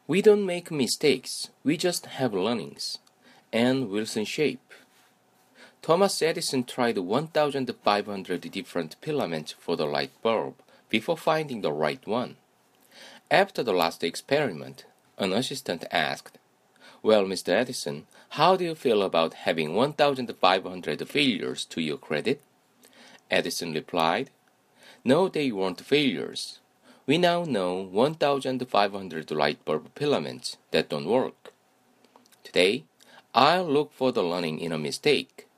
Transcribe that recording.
We don't make mistakes, we just have learnings. Anne Wilson Shape. Thomas Edison tried 1,500 different filaments for the light bulb before finding the right one. After the last experiment, an assistant asked, "Well, Mr. Edison, how do you feel about having 1,500 failures to your credit?" Edison replied, "No, they weren't failures. We now know 1,500 light bulb filaments that don't work. Today, I'll look for the learning in a mistake.